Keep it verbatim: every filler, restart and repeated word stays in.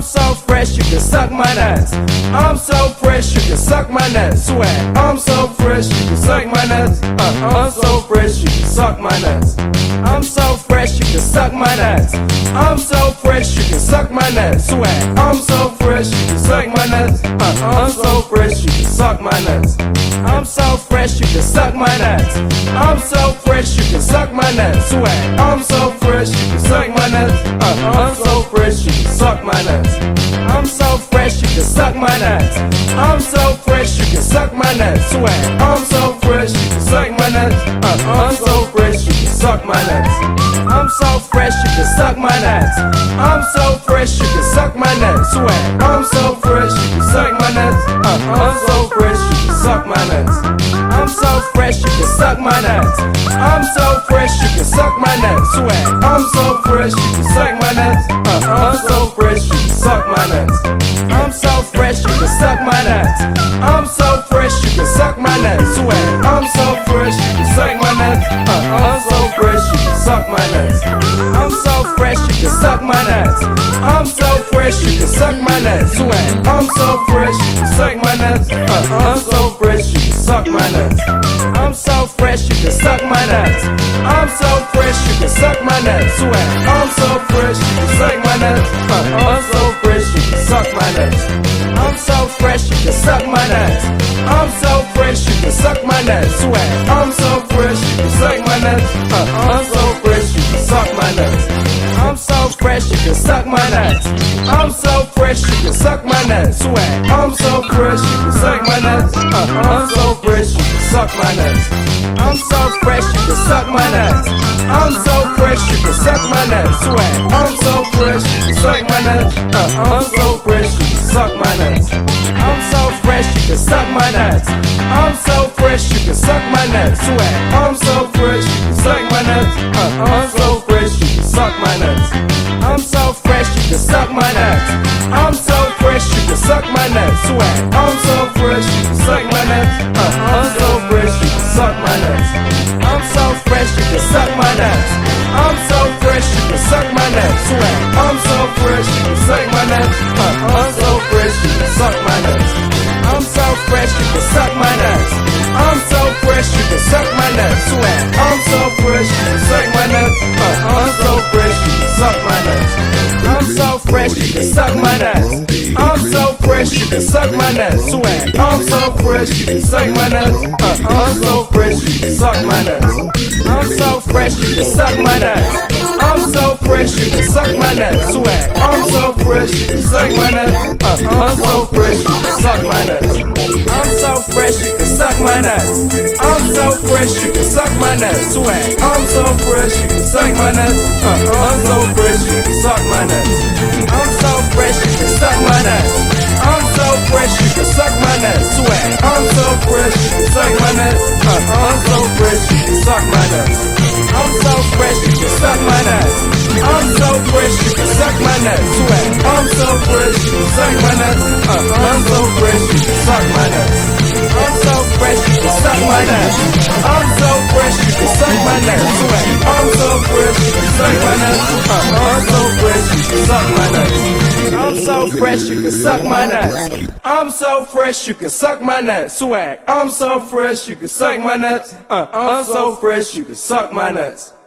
I'm so fresh, you can suck my nuts. I'm so fresh, you can suck my nuts. Swag. I'm so fresh, you can suck my nuts. Uh, I'm so fresh, you can suck my nuts. I'm so fresh, you can suck my nuts. I'm so fresh, you can suck my nuts. Swag. I'm so fresh, you can suck my nuts. Uh, I'm so fresh, you can suck my nuts. I'm so fresh, you can suck my nuts. I'm so fresh, you can suck my nuts. Swag. I'm so fresh, you can suck my nuts. Uh, I'm so fresh, you can suck my nuts. I'm so fresh, you can suck my nuts. I'm so fresh, you can suck my nuts. Swag. I'm so fresh, you can suck my nuts. Uh, I'm so fresh, you can suck my nuts. I'm so fresh, you can suck my nuts. I'm so fresh, you can suck my nuts. Swag. I'm so fresh, you can suck my nuts. Uh, I'm so fresh, you can suck my nuts. I'm so fresh, you can suck my nuts. I'm so fresh, you can suck my nuts. Swag. I'm so fresh, you can suck my nuts. Uh, I'm so fresh, you can suck my nuts. I'm so fresh, you can suck my nuts. I'm so fresh, you can suck my nuts. Swag. I'm so fresh, you can suck my nuts. Uh, I'm so fresh, you can suck my nuts. I'm so fresh, you can suck my nuts. I'm so fresh, you can suck my nuts. Swag. I'm so fresh, you can suck my nuts. Uh, I'm so fresh, you can suck my nuts. I'm so fresh, you can suck my nuts. I'm so fresh, you can suck my nuts. Swag. I'm so fresh, you can suck my nuts. Uh, I'm so fresh, you can suck my nuts. I'm so fresh, you can suck my nuts. I'm so fresh, you can suck my nuts. Swag. I'm so fresh, you can suck my nuts. Uh, I'm so fresh, you can suck my nuts. I'm so fresh, you can suck my nuts. I'm so fresh, you can suck my nuts. Swag. I'm so fresh, you can suck my nuts. Uh, I'm so fresh, you can suck my nuts. I'm so fresh, you can suck my nuts. I'm so fresh, you can suck my nuts. Swag. I'm so fresh, you can suck my nuts. Uh, I'm so fresh, you can suck my nuts. I'm so fresh, you can suck my nuts. I'm so fresh, you can suck my nuts. Swag. I'm so fresh, you can suck my nuts. Uh, I'm so fresh, you can suck my nuts. I'm so fresh, you can suck my nuts. I'm so fresh, you can suck my nuts. Swag. I'm so fresh, you can suck my nuts. Uh, I'm so fresh, you can suck my nuts. I'm so fresh, you can suck my nuts. I'm so fresh, you can suck my nuts. Swag. I'm so fresh, you can suck my nuts. Uh, I'm so fresh, you can suck my nuts. I'm so fresh, you can suck my nuts. I'm so fresh, you can suck my nuts. Swag. I'm so fresh, you can suck my nuts. Uh, I'm so fresh, you can suck my nuts. I'm so fresh, you can suck my nuts. I'm so fresh, you can suck my nuts. Swag. I'm so fresh, you can suck my nuts. Uh, I'm so fresh, you can suck my nuts. I'm so fresh, you can suck my nuts. I'm so fresh, you can suck my nuts. Swag. I'm so fresh, you can suck my nuts. Uh, I'm so fresh, you can suck my nuts. I'm so fresh, you can suck my nuts. I'm so fresh, you can suck my nuts. Swag. I'm so fresh, you can suck my nuts. Uh, I'm so fresh, you can suck my nuts. I'm so fresh, you can suck my nuts. I'm so fresh, you can suck my nuts. Swag. I'm so fresh, you can suck my nuts. Uh, I'm so fresh, you can suck my nuts. I'm so fresh, you can suck my nuts. I'm so fresh, you can suck my nuts. Swag. I'm so fresh, you can suck my nuts. Uh, I'm so fresh, you can suck my nuts. I'm so fresh, you can suck my nuts. I'm so fresh, you can suck my nuts. Swag. I'm so fresh, you can suck my nuts. Uh, I'm so fresh, you can suck my nuts. I'm so fresh, you can suck my nuts. I'm so fresh, you can suck my nuts. Swag. I'm so fresh, you can suck my nuts. Uh, I'm so fresh, you can suck my nuts.